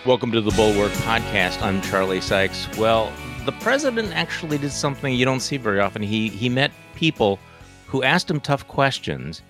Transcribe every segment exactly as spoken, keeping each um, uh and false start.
Welcome to the Bulwark Podcast. I'm Charlie Sykes. Well, the president actually did something you don't see very often. He he met people who asked him tough questions,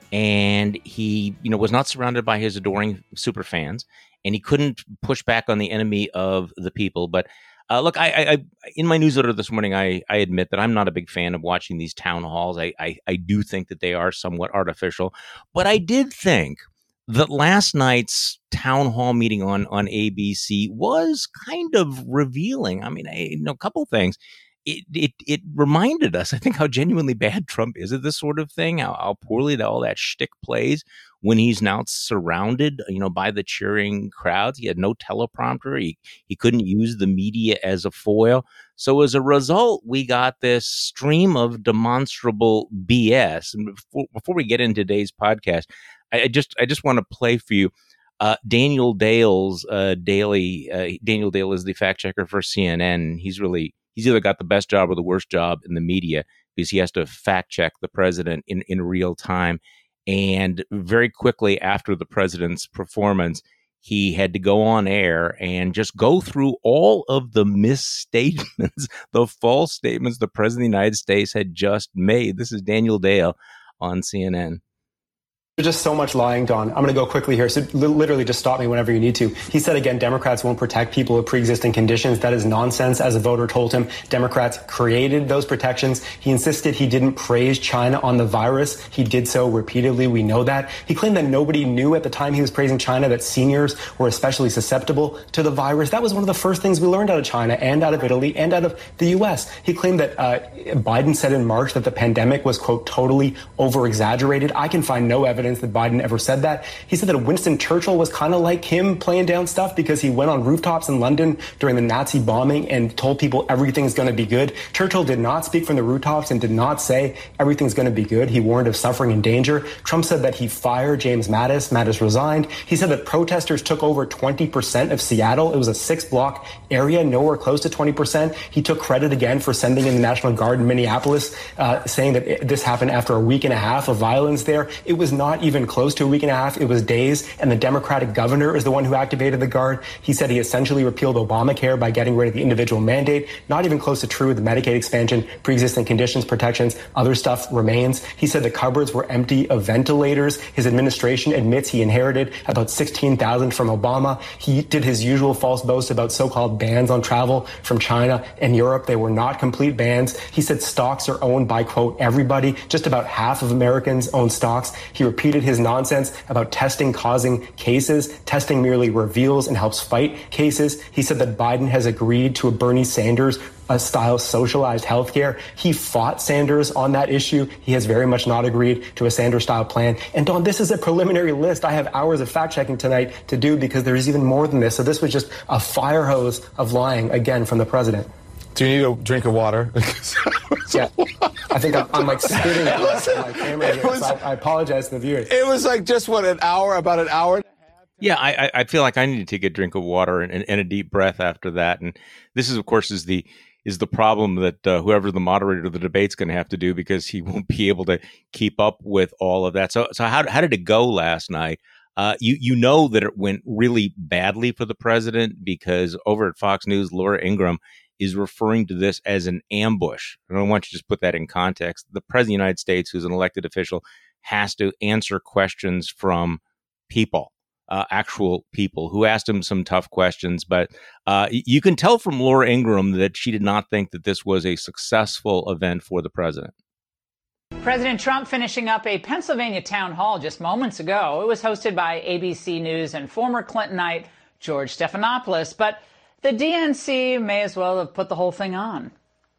and he, you know, was not surrounded by his adoring super fans, and he couldn't push back on the enemy of the people. But uh, look, I, I, I in my newsletter this morning, I, I admit that I'm not a big fan of watching these town halls. I, I I do think that they are somewhat artificial, but I did think that last night's town hall meeting on, on A B C was kind of revealing. I mean, I, you know, a couple things. It, it it reminded us, I think, how genuinely bad Trump is at this sort of thing, how, how poorly all that shtick plays when he's now surrounded, you know, by the cheering crowds. He had no teleprompter. He, he couldn't use the media as a foil. So as a result, we got this stream of demonstrable B S. And before, before we get into today's podcast, I, I just I just want to play for you Uh, Daniel Dale's uh, daily. Uh, Daniel Dale is the fact checker for C N N. He's really he's either got the best job or the worst job in the media because he has to fact check the president in, in real time. And very quickly after the president's performance, he had to go on air and just go through all of the misstatements, the false statements the president of the United States had just made. This is Daniel Dale on C N N. There's just so much lying, Don. I'm going to go quickly here. So literally just stop me whenever you need to. He said, again, Democrats won't protect people with pre-existing conditions. That is nonsense. As a voter told him, Democrats created those protections. He insisted he didn't praise China on the virus. He did so repeatedly. We know that. He claimed that nobody knew at the time he was praising China that seniors were especially susceptible to the virus. That was one of the first things we learned out of China and out of Italy and out of the U S. He claimed that uh, Biden said in March that the pandemic was, quote, totally over-exaggerated. I can find no evidence that Biden ever said that. He said that Winston Churchill was kind of like him playing down stuff because he went on rooftops in London during the Nazi bombing and told people everything's going to be good. Churchill did not speak from the rooftops and did not say everything's going to be good. He warned of suffering and danger. Trump said that he fired James Mattis. Mattis resigned. He said that protesters took over twenty percent of Seattle. It was a six block area, nowhere close to twenty percent. He took credit again for sending in the National Guard in Minneapolis, uh, saying that it, this happened after a week and a half of violence there. It was not even close to a week and a half. It was days, and the Democratic governor is the one who activated the Guard. He said he essentially repealed Obamacare by getting rid of the individual mandate. Not even close to true. The Medicaid expansion, pre-existing conditions, protections, other stuff remains. He said the cupboards were empty of ventilators. His administration admits he inherited about sixteen thousand from Obama. He did his usual false boast about so-called bans on travel from China and Europe. They were not complete bans. He said stocks are owned by, quote, everybody. Just about half of Americans own stocks. He repeated his nonsense about testing causing cases. Testing merely reveals and helps fight cases. He said that Biden has agreed to a Bernie Sanders a style socialized healthcare. He fought Sanders on that issue. He has very much not agreed to a Sanders style plan. And Don, this is a preliminary list. I have hours of fact checking tonight to do because there is even more than this. So this was just a fire hose of lying again from the president. Do you need a drink of water? Yeah, I think I'm, I'm like spitting at my camera here, was, so I, I apologize to the viewers. It was like just, what, an hour, about an hour? Yeah, I, I feel like I need to take a drink of water and, and, and a deep breath after that. And this is, of course, is the is the problem that uh, whoever the moderator of the debate's going to have to do because he won't be able to keep up with all of that. So, so how how did it go last night? Uh, you you know that it went really badly for the president because over at Fox News, Laura Ingraham is referring to this as an ambush. I don't want you to just put that in context. The president of the United States, who's an elected official, has to answer questions from people. Uh, actual people who asked him some tough questions. But uh, you can tell from Laura Ingraham that she did not think that this was a successful event for the president. President Trump finishing up a Pennsylvania town hall just moments ago. It was hosted by A B C News and former Clintonite George Stephanopoulos. But the D N C may as well have put the whole thing on.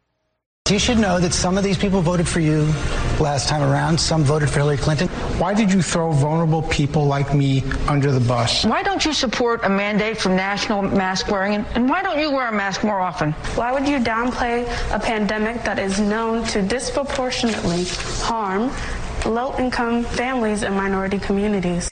You should know that some of these people voted for you last time around. Some voted for Hillary Clinton. Why did you throw vulnerable people like me under the bus? Why don't you support a mandate for national mask wearing? And why don't you wear a mask more often? Why would you downplay a pandemic that is known to disproportionately harm low-income families and minority communities?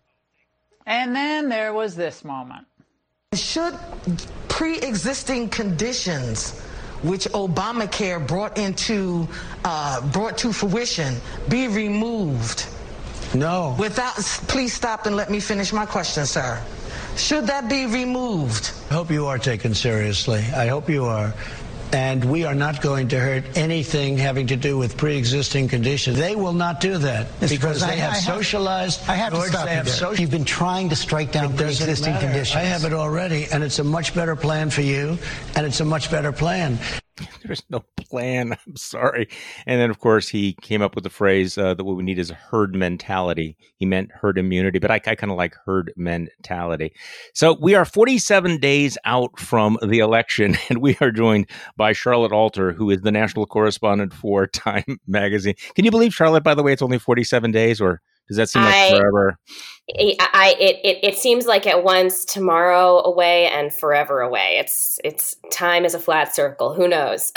And then there was this moment. Should pre-existing conditions which Obamacare brought into uh, brought to fruition be removed? No. Without, please stop and let me finish my question, sir. should that be removed? I hope you are taken seriously. I hope you are. And we are not going to hurt anything having to do with pre-existing conditions. They will not do that because they have socialized. I have to stop you there. You've been trying to strike down pre-existing conditions. I have it already, and it's a much better plan for you, and it's a much better plan. There's no plan. I'm sorry. And then, of course, he came up with the phrase uh, that what we need is a herd mentality. He meant herd immunity, but I, I kind of like herd mentality. So we are forty-seven days out from the election, and we are joined by Charlotte Alter, who is the national correspondent for Time Magazine. Can you believe, Charlotte, by the way, it's only forty-seven days, or does that seem like I, forever? I, it, it, it seems like at once tomorrow away and forever away. It's it's time is a flat circle. Who knows?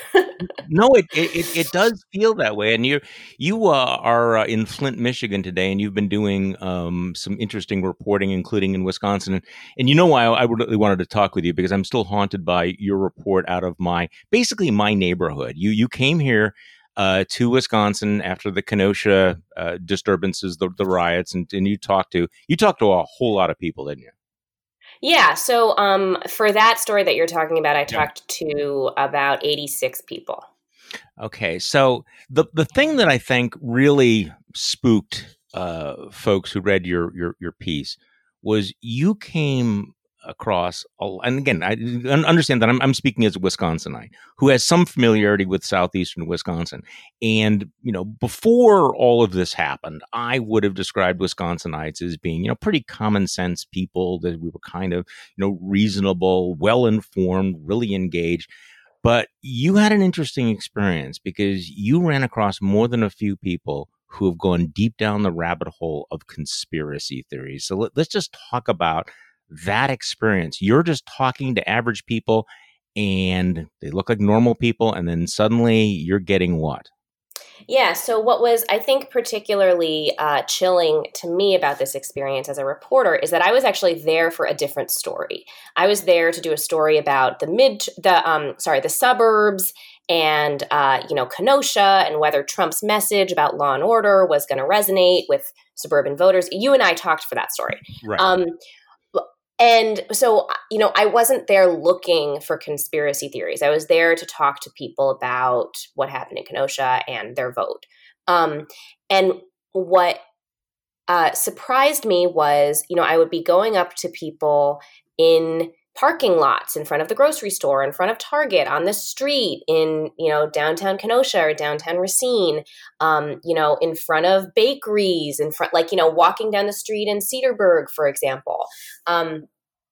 No, it, it it does feel that way. And you you uh, are uh, in Flint, Michigan today, and you've been doing um, some interesting reporting, including in Wisconsin. And, and you know why I really wanted to talk with you, because I'm still haunted by your report out of my basically my neighborhood. You you came here Uh, to Wisconsin after the Kenosha uh, disturbances, the, the riots, and, and you talked to you talked to a whole lot of people, didn't you? Yeah. So um, for that story that you're talking about, I talked to about eighty-six people. Okay. So the the thing that I think really spooked uh, folks who read your your your piece was you came across, and again, I understand that I'm, I'm speaking as a Wisconsinite who has some familiarity with southeastern Wisconsin. And, you know, before all of this happened, I would have described Wisconsinites as being, you know, pretty common sense people, that we were kind of, you know, reasonable, well-informed, really engaged. But you had an interesting experience because you ran across more than a few people who have gone deep down the rabbit hole of conspiracy theories. So let, let's just talk about that experience. You're just talking to average people and they look like normal people, and then suddenly you're getting what? Yeah. So what was, I think, particularly uh, chilling to me about this experience as a reporter is that I was actually there for a different story. I was there to do a story about the mid, the um, sorry, the suburbs and uh, you know, Kenosha, and whether Trump's message about law and order was going to resonate with suburban voters. You and I talked for that story. Right. Um, And so, you know, I wasn't there looking for conspiracy theories. I was there to talk to people about what happened in Kenosha and their vote. Um, and what uh, surprised me was, you know, I would be going up to people in parking lots, in front of the grocery store, in front of Target, on the street, in, you know, downtown Kenosha or downtown Racine, um, you know, in front of bakeries, in front, like, you know, walking down the street in Cedarburg, for example. Um,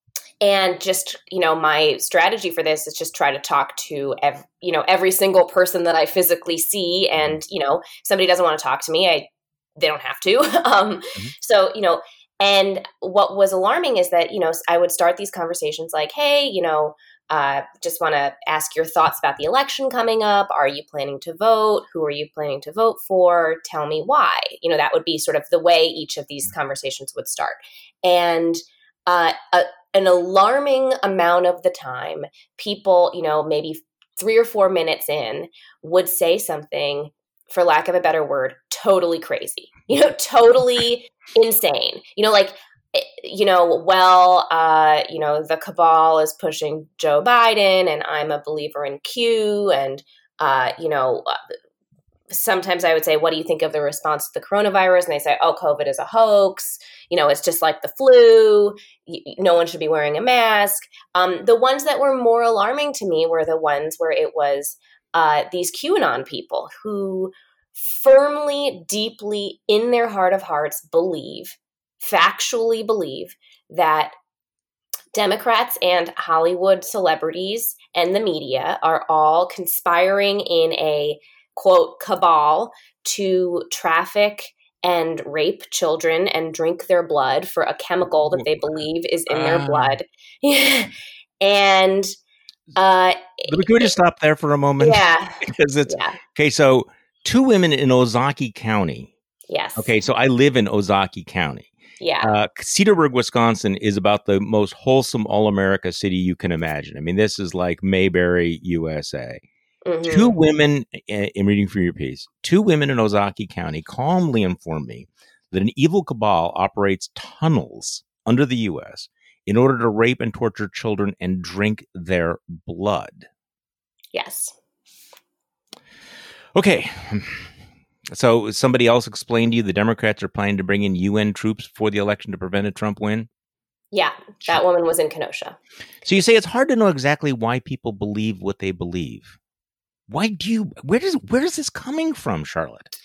and just, you know, my strategy for this is just try to talk to, ev- you know, every single person that I physically see. And, you know, if somebody doesn't want to talk to me, I, they don't have to. um, mm-hmm. So, you know, and what was alarming is that, you know, I would start these conversations like, hey, you know, uh, just want to ask your thoughts about the election coming up. Are you planning to vote? Who are you planning to vote for? Tell me why. You know, that would be sort of the way each of these conversations would start. And uh, a, an alarming amount of the time, people, you know, maybe three or four minutes in would say something, for lack of a better word, totally crazy, you know, totally insane, you know, like, you know, well, uh, you know, the cabal is pushing Joe Biden and I'm a believer in Q. And, uh, you know, sometimes I would say, what do you think of the response to the coronavirus? And they say, oh, COVID is a hoax. You know, it's just like the flu. No one should be wearing a mask. Um, the ones that were more alarming to me were the ones where it was uh, these QAnon people who firmly, deeply, in their heart of hearts, believe, factually believe that Democrats and Hollywood celebrities and the media are all conspiring in a, quote, cabal to traffic and rape children and drink their blood for a chemical that they believe is in their uh, blood. and uh, Can we just stop there for a moment? Yeah. because it's yeah. okay. So two women in Ozaukee County. Yes. Okay. So I live in Ozaukee County. Yeah. Uh, Cedarburg, Wisconsin is about the most wholesome all-America city you can imagine. I mean, this is like Mayberry, U S A. Mm-hmm. Two women, I'm reading from your piece, two women in Ozaukee County calmly informed me that an evil cabal operates tunnels under the U S in order to rape and torture children and drink their blood. Yes. Okay. So somebody else explained to you the Democrats are planning to bring in U N troops for the election to prevent a Trump win? Yeah, that woman was in Kenosha. So you say it's hard to know exactly why people believe what they believe. Why do you, where does, where is this coming from, Charlotte?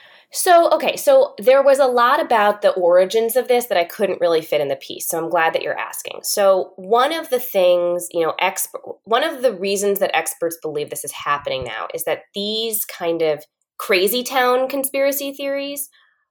So, okay, so there was a lot about the origins of this that I couldn't really fit in the piece. So I'm glad that you're asking. So one of the things, you know, exp- one of the reasons that experts believe this is happening now is that these kind of crazy town conspiracy theories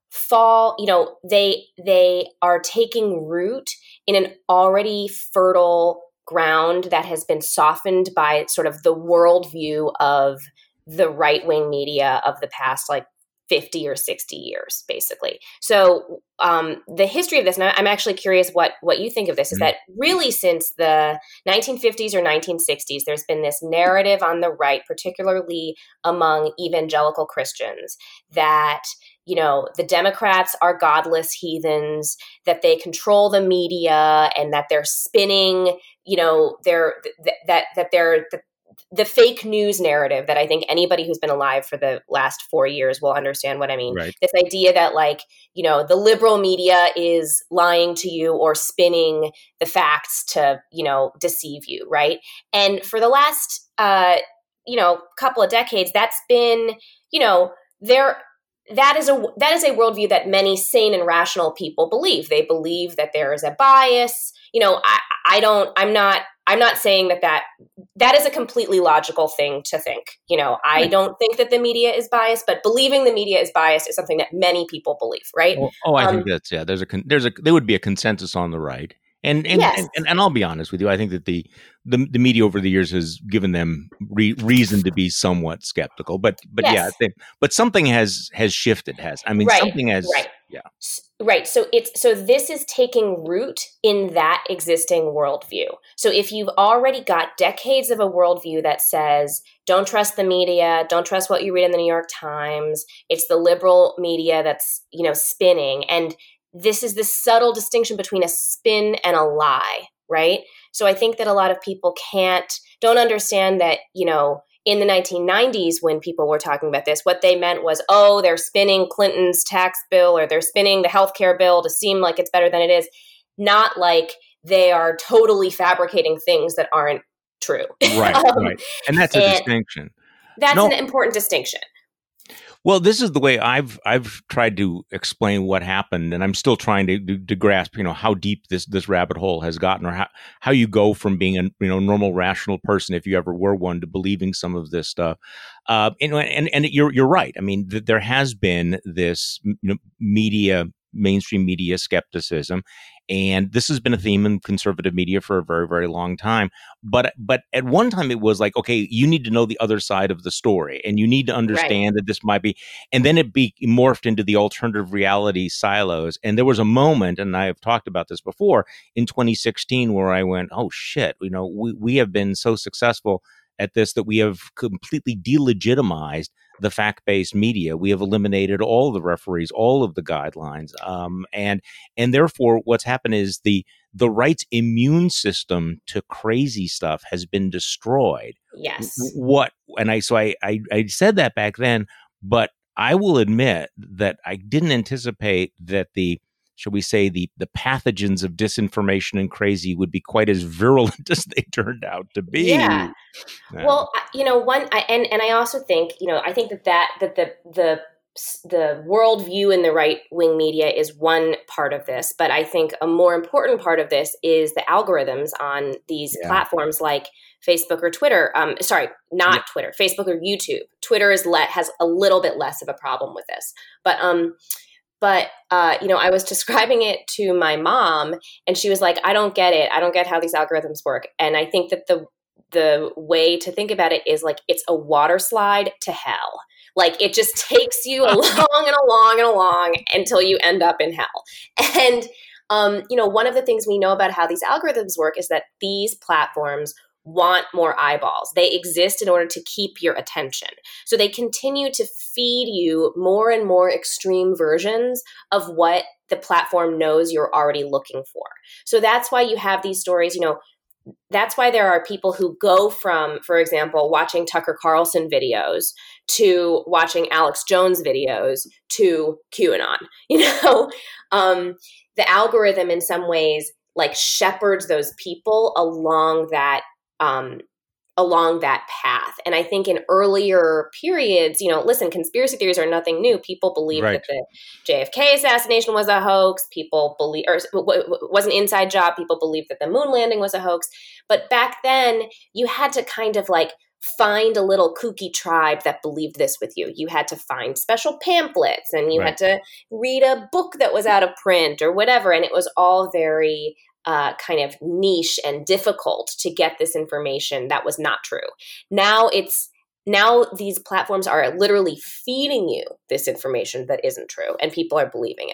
fall, you know, they they are taking root in an already fertile ground that has been softened by sort of the worldview of the right-wing media of the past, like, fifty or sixty years, basically. So um, the history of this, and I'm actually curious what, what you think of this, is that really since the nineteen fifties or nineteen sixties, there's been this narrative on the right, particularly among evangelical Christians, that, you know, the Democrats are godless heathens, that they control the media, and that they're spinning, you know, they're, th- that, that they're, th- the fake news narrative that I think anybody who's been alive for the last four years will understand what I mean. Right. This idea that, like, you know, the liberal media is lying to you or spinning the facts to, you know, deceive you. Right. And for the last, uh, you know, couple of decades, that's been, you know, there, that is a, that is a worldview that many sane and rational people believe. They believe that there is a bias. You know, I, I don't, I'm not, I'm not saying that that, that is a completely logical thing to think. You know, I don't think that the media is biased, but believing the media is biased is something that many people believe, right? Oh, oh I um, think that's, yeah, there's a, there's a, there would be a consensus on the right. And and, yes. and and I'll be honest with you, I think that the the, the media over the years has given them re- reason to be somewhat skeptical. But but yes. yeah, they, but something has has shifted. Has I mean right. something has right. yeah right. So it's so this is taking root in that existing worldview. So if you've already got decades of a worldview that says don't trust the media, don't trust what you read in the New York Times, it's the liberal media that's, you know, spinning, and this is the subtle distinction between a spin and a lie, right? So I think that a lot of people can't, don't understand that, you know, in the nineteen nineties, when people were talking about this, what they meant was, oh, they're spinning Clinton's tax bill or they're spinning the healthcare bill to seem like it's better than it is. Not like they are totally fabricating things that aren't true. Right, um, right. And that's a and distinction. That's no. an important distinction. Well, this is the way I've I've tried to explain what happened, and I'm still trying to, to to grasp, you know, how deep this this rabbit hole has gotten, or how how you go from being a you know normal rational person, if you ever were one, to believing some of this stuff. Uh, and and and you're you're right. I mean, th- there has been this you know, media. mainstream media skepticism. And this has been a theme in conservative media for a very, very long time. But but at one time it was like, okay, you need to know the other side of the story and you need to understand right. that this might be, and then it be morphed into the alternative reality silos. And there was a moment, and I've talked about this before, in twenty sixteen where I went, oh shit, you know, we, we have been so successful at this that we have completely delegitimized the fact-based media. We have eliminated all the referees, all of the guidelines, um, and and therefore, what's happened is the the right's immune system to crazy stuff has been destroyed. Yes. What? And I so I I, I said that back then, but I will admit that I didn't anticipate that the shall we say, the the pathogens of disinformation and crazy would be quite as virulent as they turned out to be. Yeah. Uh, well, you know, one, I, and and I also think, you know, I think that that that the the the worldview in the right wing media is one part of this, but I think a more important part of this is the algorithms on these yeah. platforms like Facebook or Twitter. Um, sorry, not yeah. Twitter, Facebook or YouTube. Twitter is let has a little bit less of a problem with this, but um. But, uh, you know, I was describing it to my mom and she was like, I don't get it. I don't get how these algorithms work. And I think that the the way to think about it is like it's a water slide to hell. Like it just takes you along and along and along until you end up in hell. And, um, you know, one of the things we know about how these algorithms work is that these platforms want more eyeballs. They exist in order to keep your attention. So they continue to feed you more and more extreme versions of what the platform knows you're already looking for. So that's why you have these stories, you know, that's why there are people who go from, for example, watching Tucker Carlson videos to watching Alex Jones videos to QAnon. You know, um, the algorithm in some ways like shepherds those people along that um, along that path. And I think in earlier periods, you know, listen, conspiracy theories are nothing new. People believe Right. that the J F K assassination was a hoax. People believe, or w- w- was an inside job. People believed that the moon landing was a hoax. But back then, you had to kind of like find a little kooky tribe that believed this with you. You had to find special pamphlets, and you Right. had to read a book that was out of print or whatever. And it was all very Uh, kind of niche and difficult to get this information that was not true. Now it's now these platforms are literally feeding you this information that isn't true, and people are believing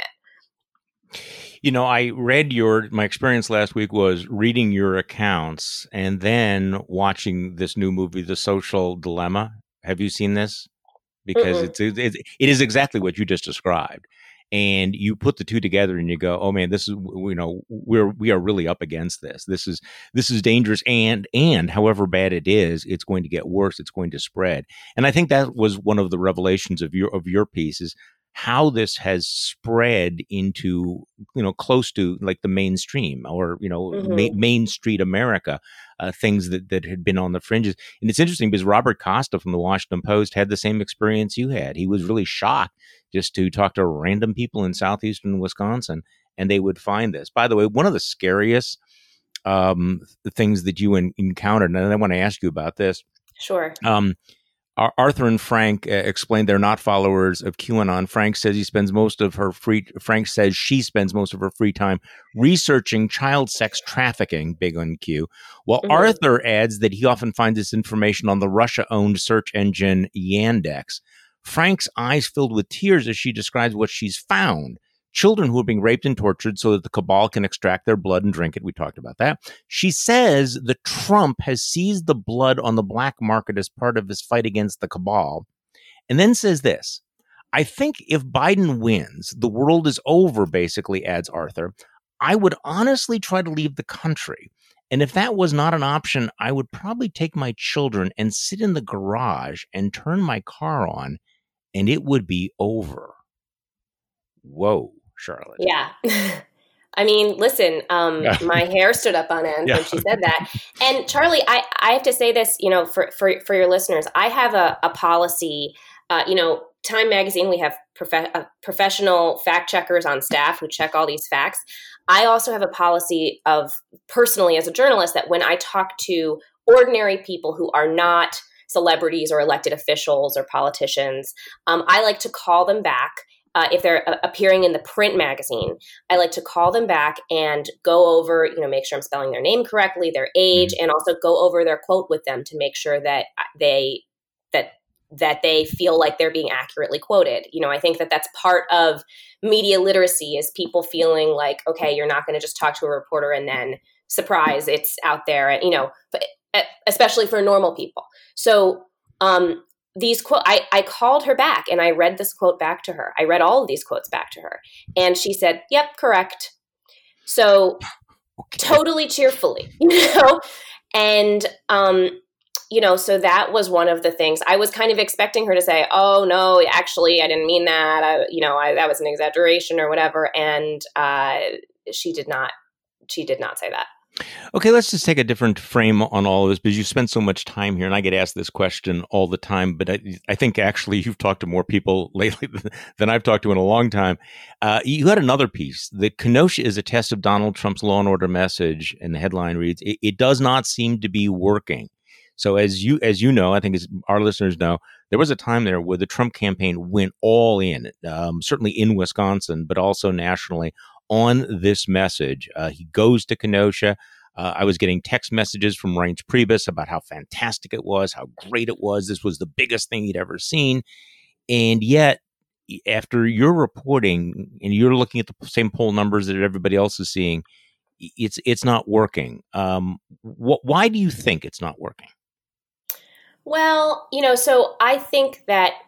it. You know, I read your, my experience last week was reading your accounts and then watching this new movie, The Social Dilemma. Have you seen this? Because it's, it's, it is exactly what you just described. And you put the two together and you go, oh man, this is, you know, we're, we are really up against this. This is, this is dangerous. And, and however bad it is, it's going to get worse. It's going to spread. And I think that was one of the revelations of your, of your piece is how this has spread into, you know, close to like the mainstream or, you know, Mm-hmm. ma- Main Street America, uh, things that, that had been on the fringes. And it's interesting because Robert Costa from the Washington Post had the same experience you had. He was really shocked just to talk to random people in southeastern Wisconsin, and they would find this. By the way, one of the scariest um, things that you en- encountered, and I want to ask you about this. Sure. Um, Arthur and Frank uh, explained they're not followers of QAnon. Frank says he spends most of her free. Frank says she spends most of her free time researching child sex trafficking, big on Q. While Mhm. Arthur adds that he often finds this information on the Russia-owned search engine Yandex. Frank's eyes filled with tears as she describes what she's found. Children who are being raped and tortured so that the cabal can extract their blood and drink it. We talked about that. She says that Trump has seized the blood on the black market as part of his fight against the cabal. And then says this, I think if Biden wins, the world is over, basically, adds Arthur. I would honestly try to leave the country. And if that was not an option, I would probably take my children and sit in the garage and turn my car on, and it would be over. Whoa, Charlotte. Yeah. I mean, listen, um, my hair stood up on end Yeah. when she said that. And Charlie, I, I have to say this, you know, for, for, for your listeners, I have a, a policy, uh, you know, Time Magazine, we have prof- uh, professional fact checkers on staff who check all these facts. I also have a policy of personally as a journalist that when I talk to ordinary people who are not celebrities or elected officials or politicians, um, I like to call them back. Uh, if they're uh, appearing in the print magazine, I like to call them back and go over, you know, make sure I'm spelling their name correctly, their age, mm-hmm. and also go over their quote with them to make sure that they that that they feel like they're being accurately quoted. You know, I think that that's part of media literacy is people feeling like, okay, you're not going to just talk to a reporter and then surprise, it's out there, and you know, but especially for normal people. So. Um, These quote, I, I called her back and I read this quote back to her. I read all of these quotes back to her, and she said, "Yep, correct." So okay. Totally cheerfully, you know, and um, you know, so that was one of the things I was kind of expecting her to say. Oh no, actually, I didn't mean that. I, you know, I, that was an exaggeration or whatever, and uh, she did not. She did not say that. Okay, let's just take a different frame on all of this because you spend so much time here, and I get asked this question all the time, but I, I think actually you've talked to more people lately than I've talked to in a long time. Uh, you had another piece that Kenosha is a test of Donald Trump's law and order message, and the headline reads, it, it does not seem to be working. So as you as you know, I think as our listeners know, there was a time there where the Trump campaign went all in, um, certainly in Wisconsin, but also nationally, on this message. Uh, he goes to Kenosha. Uh, I was getting text messages from Reince Priebus about how fantastic it was, how great it was. This was the biggest thing he'd ever seen. And yet, after your reporting and you're looking at the same poll numbers that everybody else is seeing, it's it's not working. Um, wh- why do you think it's not working? Well, you know, so I think that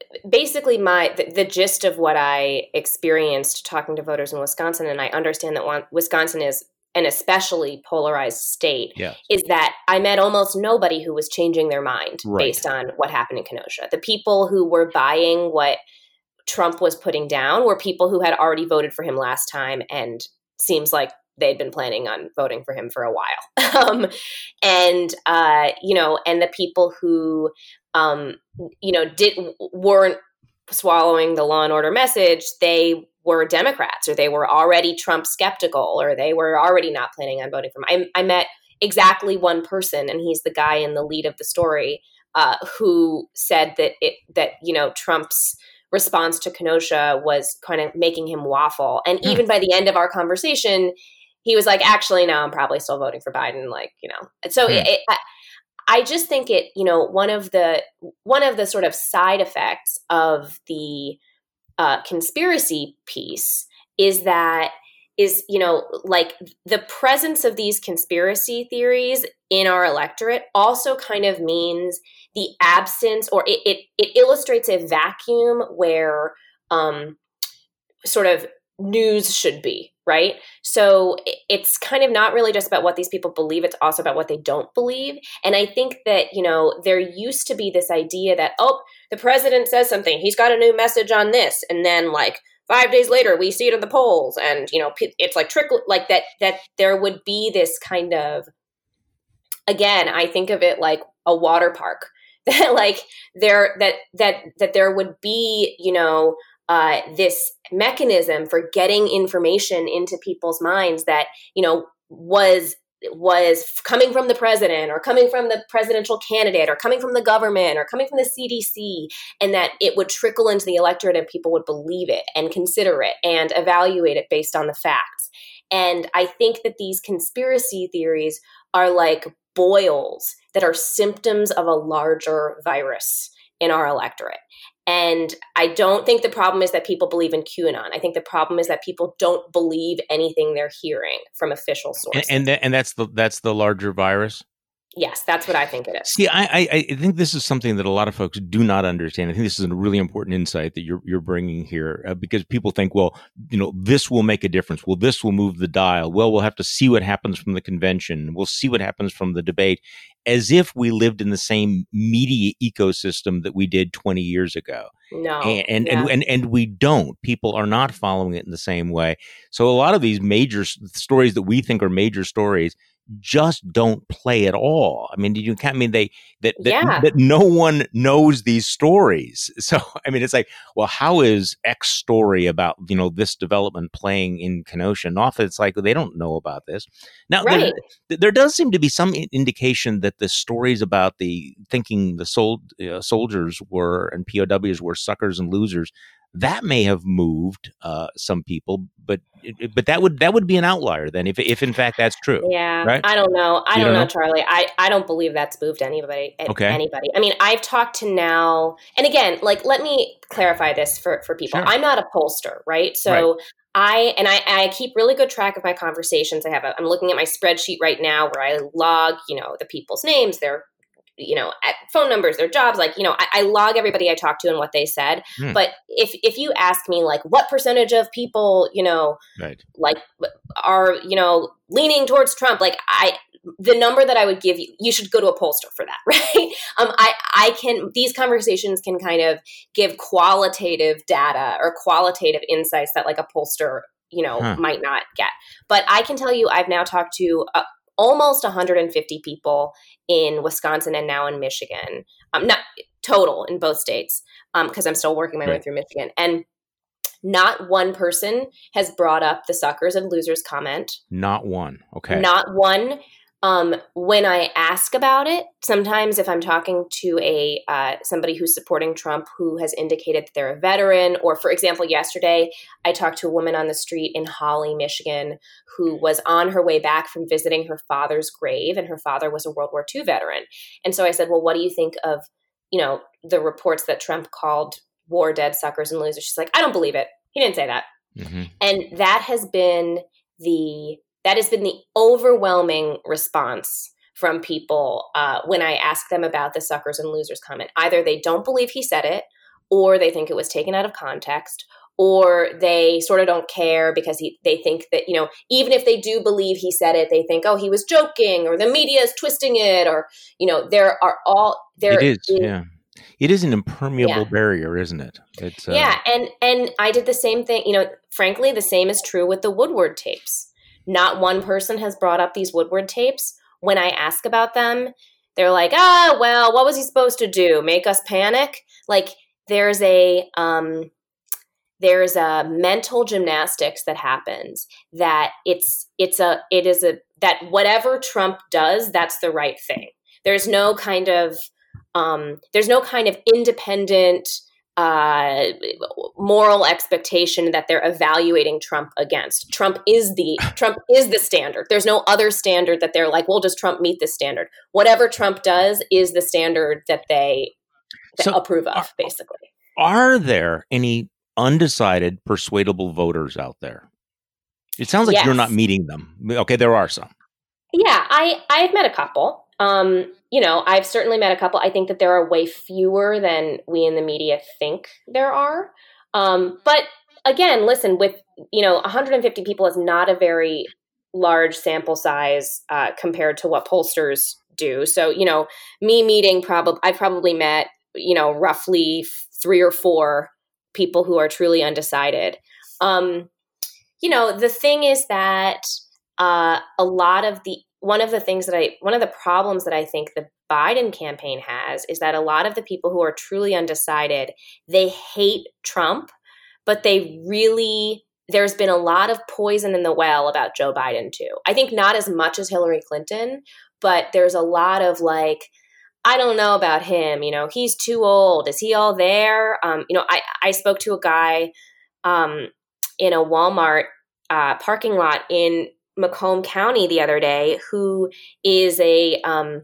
basically my the, the gist of what I experienced talking to voters in Wisconsin, and I understand that one, Wisconsin is an especially polarized state, yes. is that I met almost nobody who was changing their mind right. based on what happened in Kenosha. The people who were buying what Trump was putting down were people who had already voted for him last time, and seems like they'd been planning on voting for him for a while. um, and, uh, you know, and the people who, um, you know, did weren't swallowing the law and order message, they were Democrats, or they were already Trump skeptical, or they were already not planning on voting for him. I, I met exactly one person, and he's the guy in the lead of the story, uh, who said that it, that, you know, Trump's response to Kenosha was kind of making him waffle. And even by the end of our conversation, he was like, actually, no, I'm probably still voting for Biden. Like, you know, so hmm. it, it, I, I just think it, you know, one of the, one of the sort of side effects of the uh, conspiracy piece is that is, you know, like the presence of these conspiracy theories in our electorate also kind of means the absence, or it, it, it illustrates a vacuum where um, sort of news should be, right? So it's kind of not really just about what these people believe, it's also about what they don't believe. And I think that, you know, there used to be this idea that, oh, the president says something, he's got a new message on this, and then like five days later we see it in the polls, and, you know, it's like trickle, like that, that there would be this kind of, again, I think of it like a water park, that like there, that, that, that there would be, you know, Uh, this mechanism for getting information into people's minds that, you know, was was coming from the president, or coming from the presidential candidate, or coming from the government, or coming from the C D C, and that it would trickle into the electorate and people would believe it and consider it and evaluate it based on the facts. And I think that these conspiracy theories are like boils that are symptoms of a larger virus in our electorate. And I don't think the problem is that people believe in QAnon. I think the problem is that people don't believe anything they're hearing from official sources. And and, th- and that's the that's the larger virus? Yes, that's what I think it is. See, I, I I think this is something that a lot of folks do not understand. I think this is a really important insight that you're you're bringing here, uh, because people think, well, you know, this will make a difference. Well, this will move the dial. Well, we'll have to see what happens from the convention. We'll see what happens from the debate, as if we lived in the same media ecosystem that we did twenty years ago. No, and and, yeah. and and and we don't. People are not following it in the same way. So a lot of these major s- stories that we think are major stories just don't play at all. I mean, you can't I mean they that that, Yeah. that no one knows these stories. So I mean, it's like, well, how is X story about, you know, this development playing in Kenosha? And often it's like they don't know about this. Now, Right. there, there does seem to be some i- indication that the stories about the thinking the sol- uh, soldiers were and P O Ws were suckers and losers, that may have moved uh, some people, but it- but that would that would be an outlier then, if if in fact that's true. Yeah, Right? I don't know. I You don't don't know, know? Charlie. I, I don't believe that's moved anybody. a- Okay. Anybody. I mean, I've talked to now, and again, like, let me clarify this for, for people. Sure. I'm not a pollster, right? So I, and I, I keep really good track of my conversations. I have a, I'm looking at my spreadsheet right now where I log, you know, the people's names, their, you know, at phone numbers, their jobs, like, you know, I, I log everybody I talk to and what they said. Hmm. But if, if you ask me, like, what percentage of people, you know, Right. like are, you know, leaning towards Trump, like I, the number that I would give you, you should go to a pollster for that, right? Um, I, I can, these conversations can kind of give qualitative data or qualitative insights that like a pollster, you know, Huh. might not get. But I can tell you, I've now talked to uh, almost one hundred fifty people in Wisconsin and now in Michigan, um, not total in both states, because I'm still working my way Right. through Michigan. And not one person has brought up the suckers and losers comment. Not one. Okay. Not one. Um, when I ask about it, sometimes if I'm talking to a uh, somebody who's supporting Trump who has indicated that they're a veteran, or for example, yesterday I talked to a woman on the street in Holly, Michigan, who was on her way back from visiting her father's grave, and her father was a World War Two veteran. And so I said, well, what do you think of, you know, the reports that Trump called war dead suckers and losers? She's like, I don't believe it. He didn't say that. Mm-hmm. And that has been the that has been the overwhelming response from people uh, when I ask them about the suckers and losers comment. Either they don't believe he said it, or they think it was taken out of context, or they sort of don't care because he, they think that, you know, even if they do believe he said it, they think, oh, he was joking, or the media is twisting it, or, you know, there are all there. It is, is, yeah. It is an impermeable yeah. barrier, isn't it? It's uh, yeah, and and I did the same thing. You know, frankly, the same is true with the Woodward tapes. Not one person has brought up these Woodward tapes. When I ask about them, they're like, ah, well, what was he supposed to do? Make us panic? Like, there's a um, there's a mental gymnastics that happens that it's it's a it is a that whatever Trump does, that's the right thing. There's no kind of um, there's no kind of independent uh, moral expectation that they're evaluating Trump against. Trump is the Trump is the standard. There's no other standard that they're like, well, does Trump meet this standard? Whatever Trump does is the standard that they that So approve of, are, basically. Are there any undecided, persuadable voters out there? It sounds like Yes. you're not meeting them. Okay, there are some. Yeah, I I've met a couple. Um, you know, I've certainly met a couple. I think that there are way fewer than we in the media think there are. Um, but again, listen, with, you know, one hundred fifty people is not a very large sample size uh, compared to what pollsters do. So, you know, me meeting probably, I've probably met, you know, roughly three or four people who are truly undecided. Um, you know, the thing is that uh, a lot of the, one of the things that I, one of the problems that I think the Biden campaign has is that a lot of the people who are truly undecided, they hate Trump, but they really, there's been a lot of poison in the well about Joe Biden too. I think not as much as Hillary Clinton, but there's a lot of like, I don't know about him. You know, he's too old. Is he all there? Um, you know, I, I spoke to a guy um, in a Walmart uh, parking lot in Macomb County the other day, who is a, um,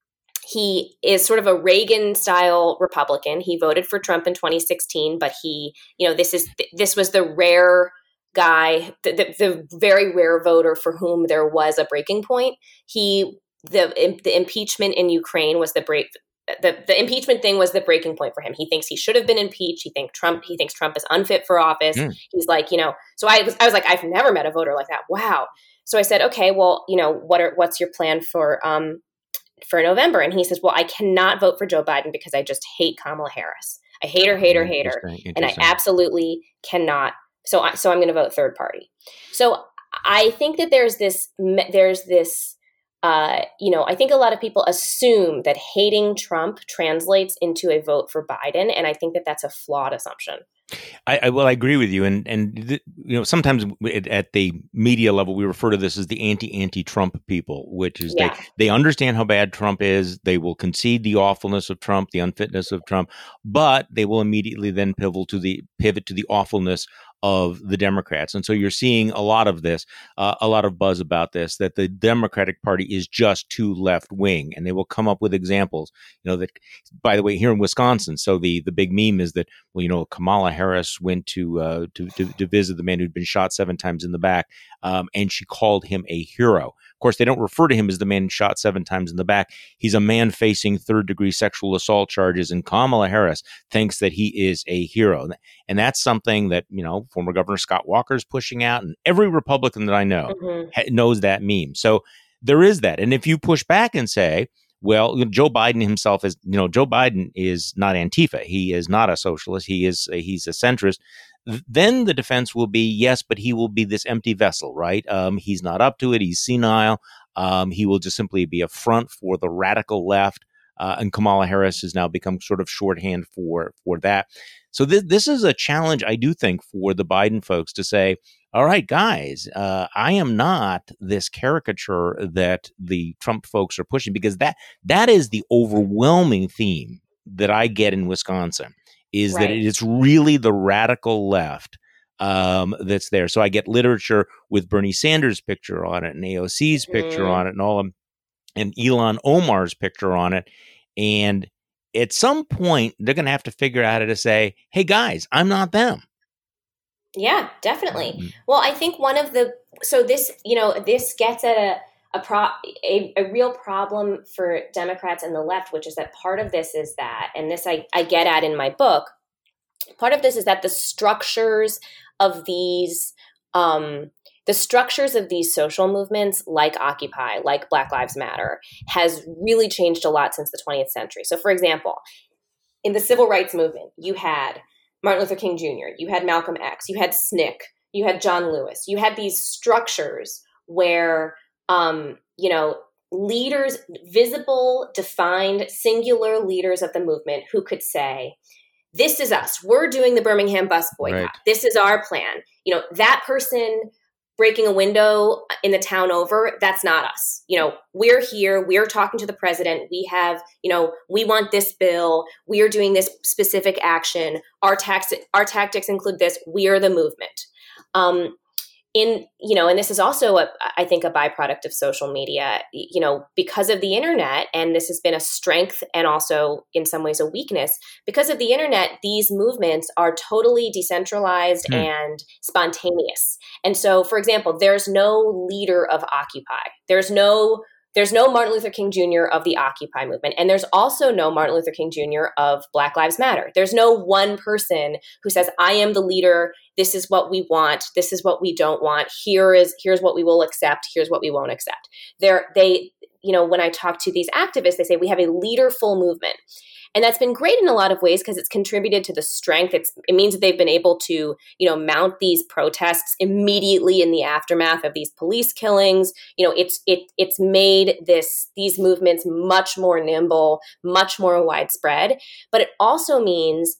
he is sort of a Reagan style Republican. He voted for Trump in twenty sixteen, but he, you know, this is, this was the rare guy, the, the, the very rare voter for whom there was a breaking point. He, the, the impeachment in Ukraine was the break, the, the impeachment thing was the breaking point for him. He thinks he should have been impeached. He thinks Trump, he thinks Trump is unfit for office. Mm. He's like, you know, so I was, I was like, I've never met a voter like that. Wow. So I said, okay, well, you know, what are, what's your plan for, um, for November? And he says, well, I cannot vote for Joe Biden because I just hate Kamala Harris. I hate her, hate her, hate her. And I absolutely cannot. So I, so I'm going to vote third party. So I think that there's this, there's this, uh, you know, I think a lot of people assume that hating Trump translates into a vote for Biden. And I think that that's a flawed assumption. I, I well, I agree with you, and and th- you know, sometimes at, at the media level, we refer to this as the anti-anti-Trump people, which is yeah. they they understand how bad Trump is. They will concede the awfulness of Trump, the unfitness of Trump, but they will immediately then pivot to the pivot to the awfulness of the Democrats. And so you're seeing a lot of this, uh, a lot of buzz about this, that the Democratic Party is just too left wing, and they will come up with examples. You know that, by the way, here in Wisconsin, so the the big meme is that, well, you know, Kamala Harris went to uh, to, to to visit the man who'd been shot seven times in the back, um, and she called him a hero. Of course, they don't refer to him as the man shot seven times in the back. He's a man facing third degree sexual assault charges, and Kamala Harris thinks that he is a hero. And that's something that, you know, former Governor Scott Walker is pushing out, and every Republican that I know mm-hmm. ha- knows that meme. So there is that. And if you push back and say, well, Joe Biden himself is, you know, Joe Biden is not Antifa. He is not a socialist. He is, a, he's a centrist. Then the defense will be, yes, but he will be this empty vessel, right? Um, he's not up to it. He's senile. Um, he will just simply be a front for the radical left. Uh, and Kamala Harris has now become sort of shorthand for, for that. So th- this is a challenge, I do think, for the Biden folks to say, all right, guys, uh, I am not this caricature that the Trump folks are pushing, because that that is the overwhelming theme that I get in Wisconsin, is right. that it's really the radical left um, that's there. So I get literature with Bernie Sanders' picture on it, and A O C's picture mm. on it, and all of them, and Ilhan Omar's picture on it. And at some point, they're going to have to figure out how to say, hey, guys, I'm not them. Yeah, definitely. Mm-hmm. Well, I think one of the, so this, you know, this gets at a, a, pro, a, a real problem for Democrats and the left, which is that part of this is that, and this I, I get at in my book, part of this is that the structures of these, um, the structures of these social movements like Occupy, like Black Lives Matter, has really changed a lot since the twentieth century. So for example, in the civil rights movement, you had Martin Luther King Junior, you had Malcolm X, you had S N C C, you had John Lewis, you had these structures where, um, you know, leaders, visible, defined, singular leaders of the movement who could say, this is us. We're doing the Birmingham bus boycott. Right. This is our plan. You know, that person breaking a window in the town over, that's not us. You know, we're here. We're talking to the president. We have, you know, we want this bill. We are doing this specific action. Our tax, our tactics include this. We are the movement. Um, In, you know, and this is also, a, I think, a byproduct of social media, you know, because of the internet, and this has been a strength and also in some ways a weakness. Because of the internet, these movements are totally decentralized mm. and spontaneous. And so, for example, there's no leader of Occupy. There's no There's no Martin Luther King Junior of the Occupy movement. And there's also no Martin Luther King Junior of Black Lives Matter. There's no one person who says, I am the leader. This is what we want. This is what we don't want. Here is, here's what we will accept. Here's what we won't accept. They're, they, you know, when I talk to these activists, they say we have a leaderful movement. And that's been great in a lot of ways because it's contributed to the strength. It's, it means that they've been able to, you know, mount these protests immediately in the aftermath of these police killings. You know, it's it it's made this these movements much more nimble, much more widespread. But it also means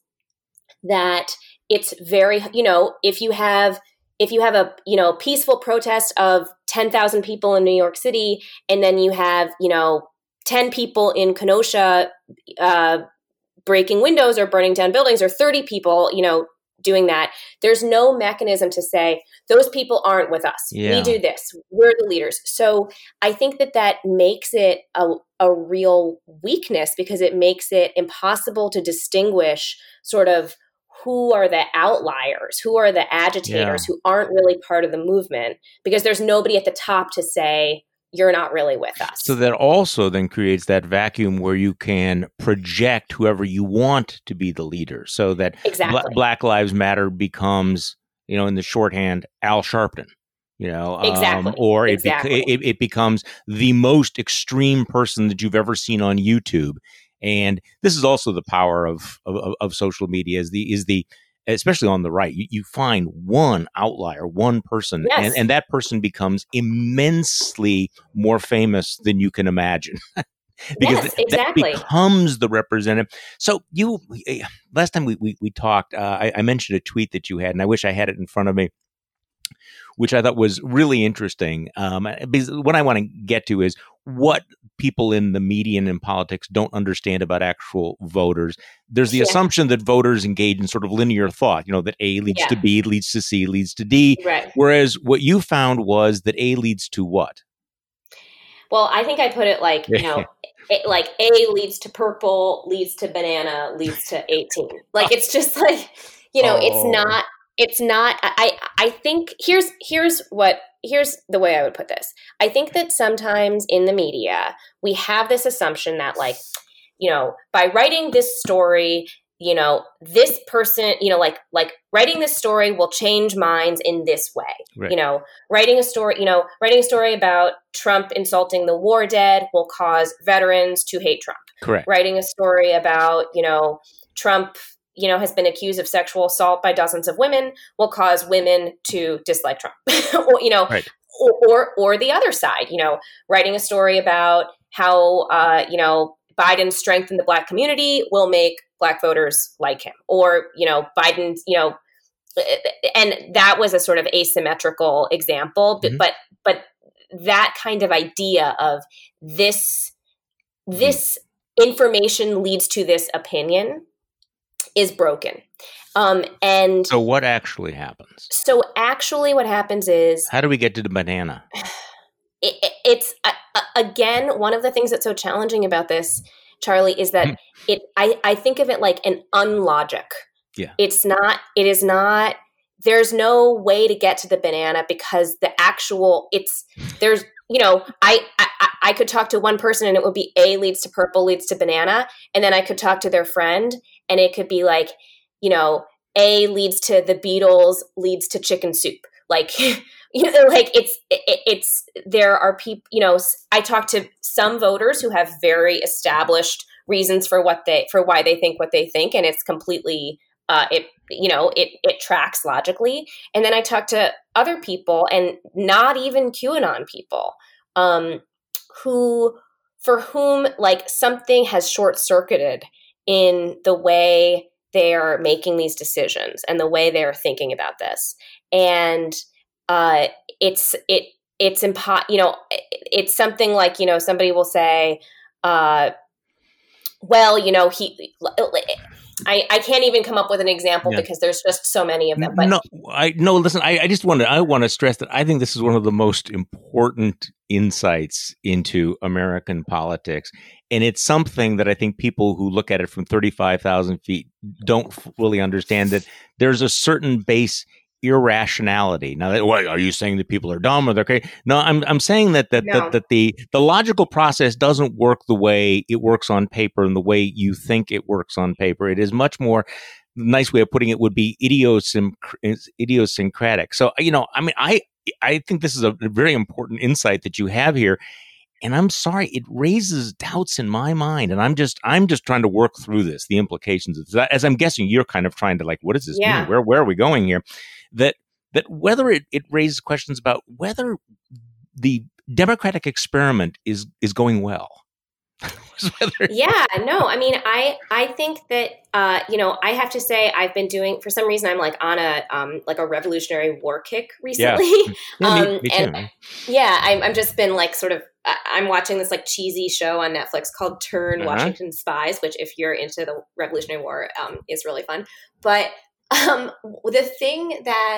that it's very, you know, if you have if you have a, you know, peaceful protest of ten thousand people in New York City, and then you have, you know, ten people in Kenosha uh, breaking windows or burning down buildings, or thirty people, you know, doing that. There's no mechanism to say, those people aren't with us. Yeah. We do this. We're the leaders. So I think that that makes it a, a real weakness because it makes it impossible to distinguish sort of who are the outliers, who are the agitators, yeah. who aren't really part of the movement, because there's nobody at the top to say, you're not really with us. So that also then creates that vacuum where you can project whoever you want to be the leader, so that exactly. Bla- Black Lives Matter becomes, you know, in the shorthand, Al Sharpton, you know, exactly. um, or it, exactly. be- it it becomes the most extreme person that you've ever seen on YouTube. And this is also the power of of, of social media is the is the especially on the right, you, you find one outlier, one person, yes. and, and that person becomes immensely more famous than you can imagine. because yes, th- exactly. that becomes the representative. So you, last time we we, we talked, uh, I, I mentioned a tweet that you had, and I wish I had it in front of me, which I thought was really interesting. Um, because what I want to get to is what people in the media and in politics don't understand about actual voters. There's the yeah. assumption that voters engage in sort of linear thought, you know, that A leads yeah. to B, leads to C, leads to D. Right. Whereas what you found was that A leads to what? Well, I think I put it like, you know, it, like A leads to purple, leads to banana, leads to eighteen. Like, it's just like, you know, oh. it's not, it's not, I, I think here's, here's what, here's the way I would put this. I think that sometimes in the media, we have this assumption that like, you know, by writing this story, you know, this person, you know, like, like writing this story will change minds in this way, right. you know, writing a story, you know, writing a story about Trump insulting the war dead will cause veterans to hate Trump. Correct. Writing a story about, you know, Trump, you know, has been accused of sexual assault by dozens of women will cause women to dislike Trump, or, you know, right. or, or, or the other side, you know, writing a story about how, uh, you know, Biden strengthened the Black community will make Black voters like him, or, you know, Biden, you know, and that was a sort of asymmetrical example, mm-hmm. but, but that kind of idea of this, this mm-hmm. information leads to this opinion is broken. Um, and so what actually happens? So actually what happens is, how do we get to the banana? It, it, it's uh, again, one of the things that's so challenging about this, Charlie, is that it, I, I think of it like an unlogic. Yeah. It's not, it is not, there's no way to get to the banana because the actual it's there's, you know, I, I, I could talk to one person and it would be A leads to purple leads to banana. And then I could talk to their friend and it could be like, you know, A leads to the Beatles leads to chicken soup. Like, you know, like it's, it, it's, there are people, you know, I talked to some voters who have very established reasons for what they, for why they think what they think. And it's completely, uh, it, you know, it, it tracks logically. And then I talked to other people, and not even QAnon people, um, who, for whom like something has short circuited in the way they are making these decisions and the way they're thinking about this. And uh, it's, it, it's impo- you know, it's something like, you know, somebody will say, uh, well, you know, he, I, I can't even come up with an example yeah. because there's just so many of them. But no, I no. Listen, I, I just want to I want to stress that I think this is one of the most important insights into American politics, and it's something that I think people who look at it from thirty-five thousand feet don't really understand. That there's a certain base irrationality. Now, that, what, are you saying that people are dumb or they're crazy? No, I'm I'm saying that that, no. that that the the logical process doesn't work the way it works on paper and the way you think it works on paper. It is much more. Nice way of putting it would be idiosync- idiosyncratic. So, you know, I mean, I I think this is a very important insight that you have here. And I'm sorry, it raises doubts in my mind. And I'm just I'm just trying to work through this, the implications of that. As I'm guessing, you're kind of trying to like, what does this yeah. mean? Where where are we going here? That that whether it, it raises questions about whether the democratic experiment is is going well. yeah, no, I mean, I I think that uh, you know, I have to say I've been doing, for some reason I'm like on a um like a Revolutionary War kick recently. Yeah, yeah um, me, me too. And yeah, I'm I'm just been like sort of I'm watching this like cheesy show on Netflix called Turn uh-huh. Washington Spies, which if you're into the Revolutionary War um is really fun. But um the thing that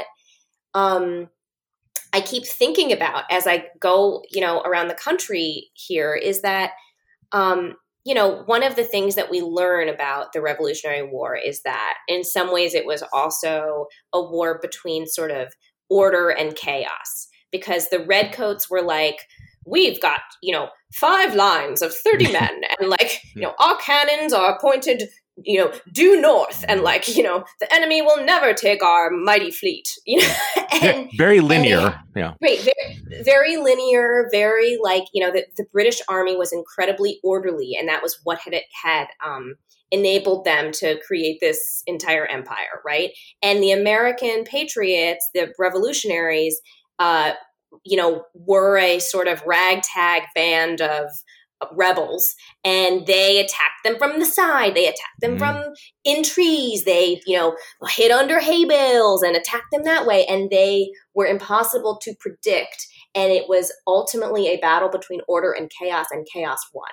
um I keep thinking about as I go, you know, around the country here is that Um, you know, one of the things that we learn about the Revolutionary War is that in some ways it was also a war between sort of order and chaos, because the redcoats were like, we've got, you know, five lines of thirty men and like, you know, our cannons are pointed, you know, due north, and like, you know, the enemy will never take our mighty fleet, you know, and very linear. And, yeah. Right. Very, very linear, very like, you know, the, the British Army was incredibly orderly, and that was what had it had um, enabled them to create this entire empire. Right. And the American patriots, the revolutionaries, uh, you know, were a sort of ragtag band of rebels, and they attacked them from the side. They attacked them mm. from in trees. They, you know, hid under hay bales and attacked them that way. And they were impossible to predict. And it was ultimately a battle between order and chaos, and chaos won.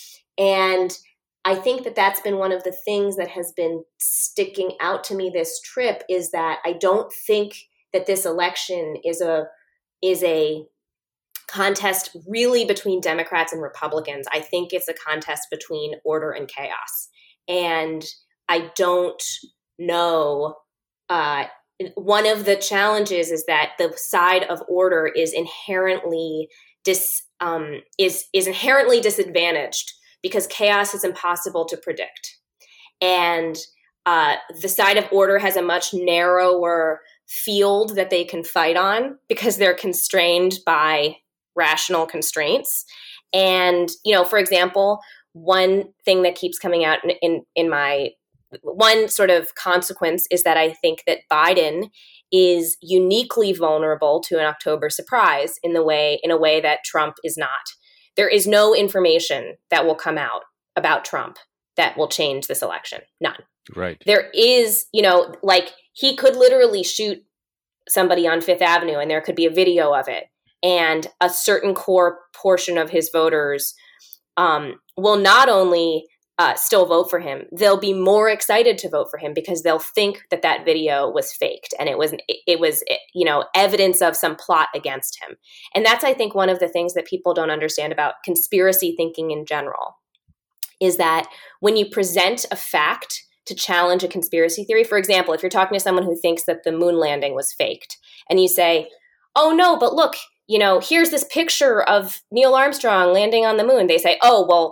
And I think that that's been one of the things that has been sticking out to me this trip, is that I don't think that this election is a, is a, contest really between Democrats and Republicans. I think it's a contest between order and chaos. And I don't know. Uh, one of the challenges is that the side of order is inherently dis, um, is is inherently disadvantaged, because chaos is impossible to predict. And uh, the side of order has a much narrower field that they can fight on, because they're constrained by rational constraints. And, you know, for example, one thing that keeps coming out in, in, in my, one sort of consequence is that I think that Biden is uniquely vulnerable to an October surprise in the way, in a way that Trump is not. There is no information that will come out about Trump that will change this election. None. Right. There is, you know, like he could literally shoot somebody on Fifth Avenue and there could be a video of it. And a certain core portion of his voters um, will not only uh, still vote for him, they'll be more excited to vote for him because they'll think that that video was faked and it was, it was, you know, evidence of some plot against him. And that's, I think, one of the things that people don't understand about conspiracy thinking in general, is that when you present a fact to challenge a conspiracy theory, for example, if you're talking to someone who thinks that the moon landing was faked and you say, oh no, but look, you know, here's this picture of Neil Armstrong landing on the moon. They say, oh, well,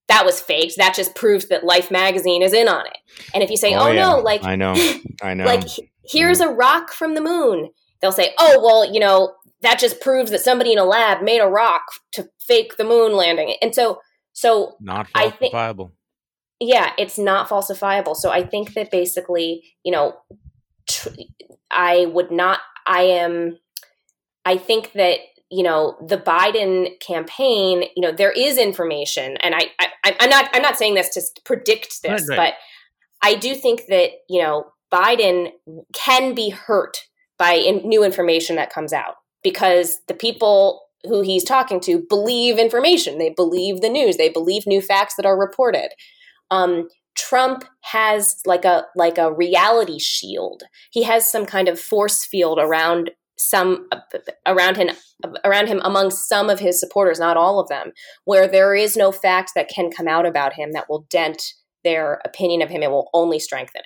that was faked. That just proves that Life magazine is in on it. And if you say, oh, oh yeah. no, like, I know, I know, like here's a rock from the moon, they'll say, oh, well, you know, that just proves that somebody in a lab made a rock to fake the moon landing. And so, so not I think, falsifiable. Yeah, it's not falsifiable. So I think that basically, you know, tr- I would not, I am, I think that, you know, the Biden campaign, you know, there is information, and I, I I'm not, I'm not saying this to predict this, right, right. but I do think that, you know, Biden can be hurt by in, new information that comes out, because the people who he's talking to believe information. They believe the news. They believe new facts that are reported. Um, Trump has like a like a reality shield. He has some kind of force field around some around him around him among some of his supporters, not all of them, where there is no fact that can come out about him that will dent their opinion of him. It will only strengthen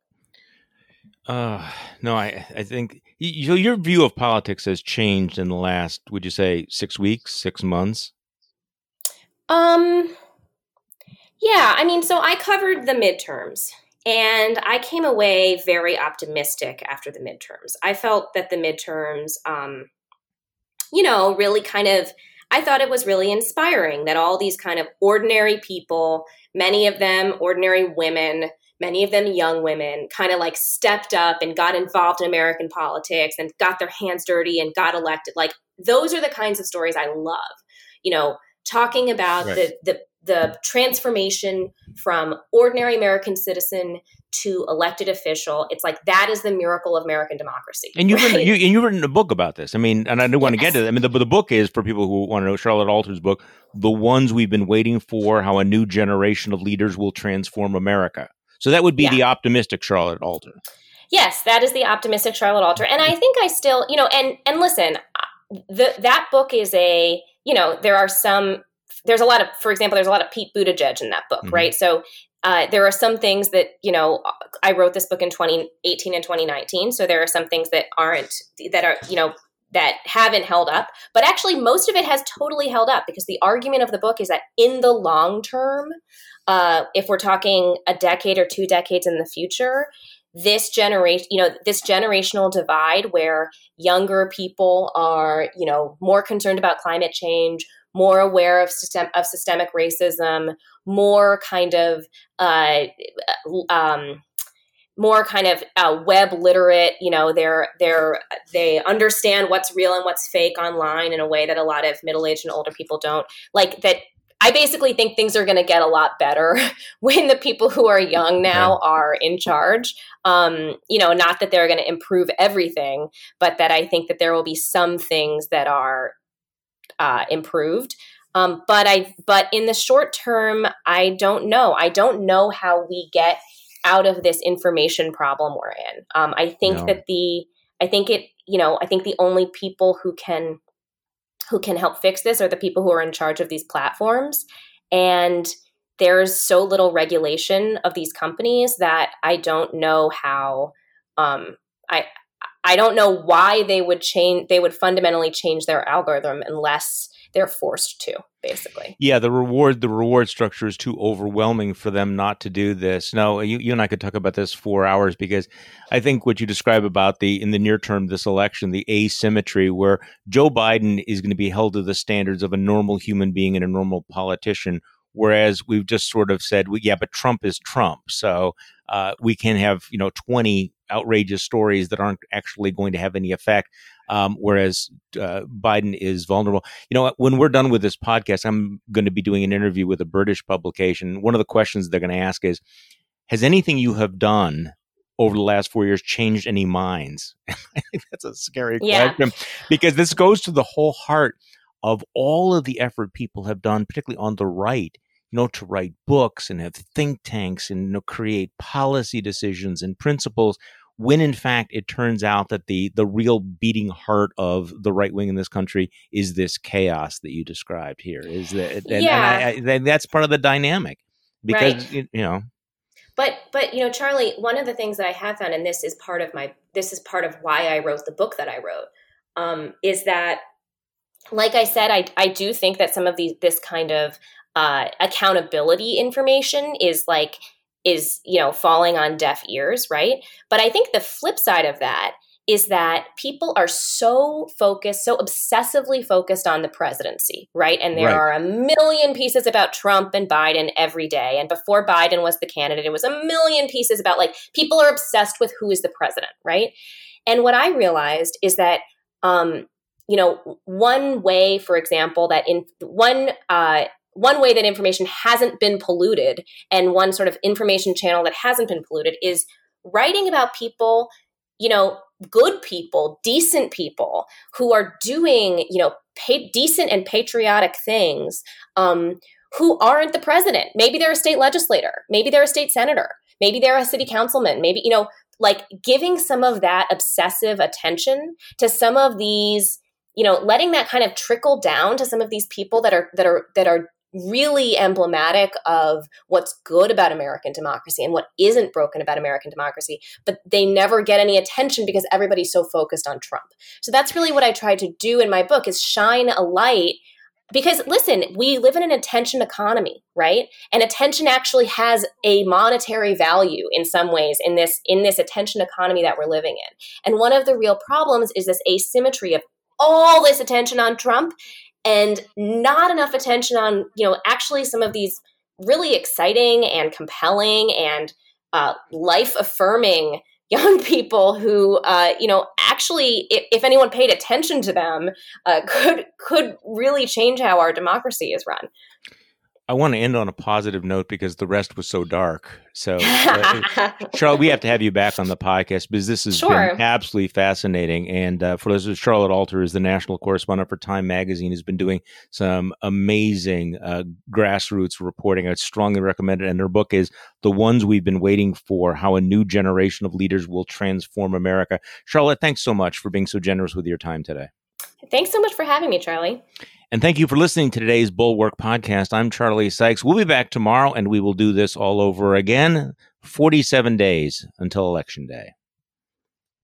it. Uh, no, I I think you, your view of politics has changed in the last, would you say, six weeks, six months? Um. Yeah, I mean, so I covered the midterms, and I came away very optimistic after the midterms. I felt that the midterms, um, you know, really kind of, I thought it was really inspiring that all these kind of ordinary people, many of them ordinary women, many of them young women, kind of like stepped up and got involved in American politics and got their hands dirty and got elected. Like, those are the kinds of stories I love, you know, talking about right. the the the transformation from ordinary American citizen to elected official. It's like, that is the miracle of American democracy. And you've right? written, you, and you've written a book about this. I mean, and I do want yes. to get to that. I mean, the, the book is, for people who want to know, Charlotte Alter's book, The Ones We've Been Waiting For, How a New Generation of Leaders Will Transform America. So that would be yeah. the optimistic Charlotte Alter. Yes, that is the optimistic Charlotte Alter. And I think I still, you know, and, and listen, the, that book is a, you know, there are some, there's a lot of, for example, there's a lot of Pete Buttigieg in that book, mm-hmm. right? So uh, there are some things that, you know, I wrote this book in twenty eighteen and twenty nineteen. So there are some things that aren't, that are, you know, that haven't held up. But actually, most of it has totally held up, because the argument of the book is that in the long term, uh, if we're talking a decade or two decades in the future, this generation, you know, this generational divide where younger people are, you know, more concerned about climate change, more aware of system of systemic racism, more kind of uh, um, more kind of uh, web literate. You know, they're they're they understand what's real and what's fake online in a way that a lot of middle-aged and older people don't. Like that. I basically think things are going to get a lot better when the people who are young now are in charge. Um, you know, not that they're going to improve everything, but that I think that there will be some things that are Uh, improved. Um, but I, but in the short term, I don't know. I don't know how we get out of this information problem we're in. Um, I think no. that the, I think it, you know, I think the only people who can, who can help fix this are the people who are in charge of these platforms. And there's so little regulation of these companies that I don't know how, um, I, I don't know why they would change, they would fundamentally change their algorithm unless they're forced to, basically. Yeah, the reward, the reward structure is too overwhelming for them not to do this. No, you, you and I could talk about this for hours, because I think what you describe about the, in the near term, this election, the asymmetry where Joe Biden is going to be held to the standards of a normal human being and a normal politician, whereas we've just sort of said, well, yeah, but Trump is Trump. So uh, we can have, you know, twenty outrageous stories that aren't actually going to have any effect, um, whereas uh, Biden is vulnerable. You know, when we're done with this podcast, I'm going to be doing an interview with a British publication. One of the questions they're going to ask is, has anything you have done over the last four years changed any minds? I think that's a scary yeah. question, because this goes to the whole heart of all of the effort people have done, particularly on the right, you know, to write books and have think tanks and, you know, create policy decisions and principles, when in fact it turns out that the the real beating heart of the right wing in this country is this chaos that you described here. Is that and, yeah. and I, I, that's part of the dynamic, because right. you, you know. But but you know, Charlie, one of the things that I have found, and this is part of my this is part of why I wrote the book that I wrote, um, is that, like I said, I I do think that some of these this kind of uh, accountability information is like, is, you know, falling on deaf ears, right? But I think the flip side of that is that people are so focused, so obsessively focused on the presidency, right? And there Right. are a million pieces about Trump and Biden every day. And before Biden was the candidate, it was a million pieces about like, people are obsessed with who is the president, right? And what I realized is that, um, you know, one way, for example, that in one, uh, one way that information hasn't been polluted and one sort of information channel that hasn't been polluted is writing about people, you know, good people, decent people who are doing, you know, pa- decent and patriotic things, um, who aren't the president. Maybe they're a state legislator. Maybe they're a state senator. Maybe they're a city councilman. Maybe, you know, like giving some of that obsessive attention to some of these, you know, letting that kind of trickle down to some of these people that are, that are, that are really emblematic of what's good about American democracy and what isn't broken about American democracy, but they never get any attention because everybody's so focused on Trump. So that's really what I tried to do in my book, is shine a light. Because listen, we live in an attention economy, right? And attention actually has a monetary value in some ways in this, in this attention economy that we're living in. And one of the real problems is this asymmetry of all this attention on Trump and not enough attention on, you know, actually some of these really exciting and compelling and uh, life-affirming young people who, uh, you know, actually, if, if anyone paid attention to them, uh, could could really change how our democracy is run. I want to end on a positive note because the rest was so dark. So, uh, Charlotte, we have to have you back on the podcast because this has Sure. been absolutely fascinating. And uh, for those, Charlotte Alter is the national correspondent for Time Magazine, has been doing some amazing uh, grassroots reporting. I strongly recommend it. And her book is The Ones We've Been Waiting For, How a New Generation of Leaders Will Transform America. Charlotte, thanks so much for being so generous with your time today. Thanks so much for having me, Charlie. And thank you for listening to today's Bulwark Podcast. I'm Charlie Sykes. We'll be back tomorrow, and we will do this all over again, forty-seven days until Election Day.